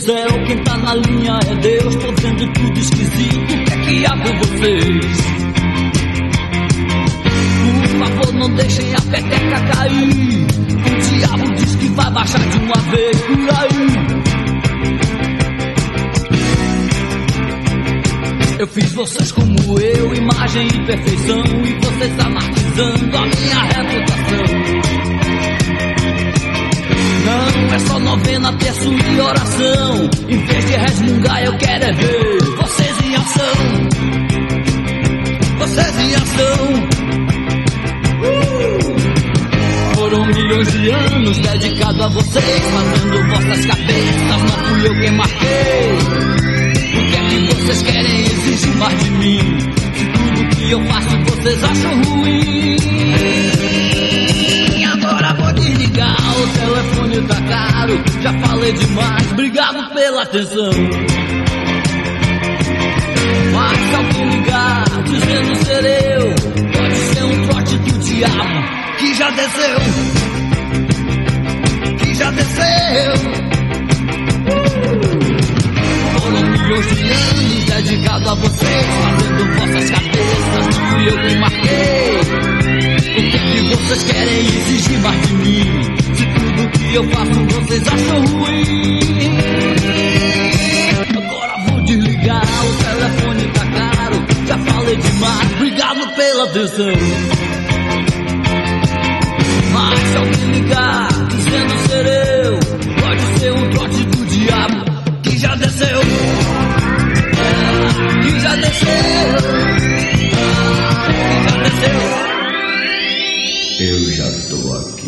céu, quem tá na linha é Deus. Tô vendo tudo esquisito, o que é que há com vocês? Por favor, não deixem a peteca cair. O diabo diz que vai baixar de uma vez por aí. Eu fiz vocês como eu, imagem e perfeição, e vocês anarquizando a minha reputação. Não é só novena, terço e oração. Em vez de resmungar, eu quero é ver vocês em ação. Vocês em ação. Foram milhões de anos dedicados a vocês, fazendo vossas cabeças, não fui eu quem marquei. O que é que vocês querem exigir mais de mim? Se tudo que eu faço vocês acham ruim. Agora vou desligar, o telefone tá caro. Já falei demais, obrigado pela atenção. Mas se alguém ligar, dizendo ser eu, pode ser um trote do diabo que já desceu. Que já desceu. Foram milhões de anos dedicados a vocês, fazendo vossas cabeças, não fui eu que marquei. O que é que vocês querem exigir mais de mim? Se tudo que eu faço vocês acham ruim. Agora vou desligar, o telefone tá caro. Já falei demais, obrigado pela atenção. Mas se alguém ligar, dizendo ser eu, pode ser um trote do diabo que já desceu. Que já desceu. Que já desceu. Eu já tô aqui.